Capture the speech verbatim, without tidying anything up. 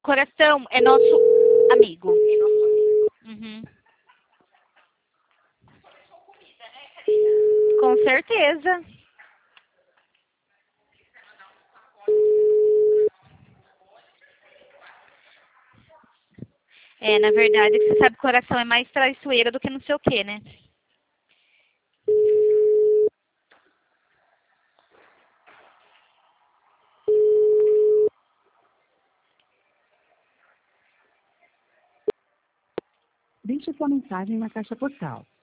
Coração é nosso amigo. Uhum. Com certeza. É, na verdade, que você sabe que o coração é mais traiçoeiro do que não sei o quê, né? Deixe sua mensagem na caixa postal.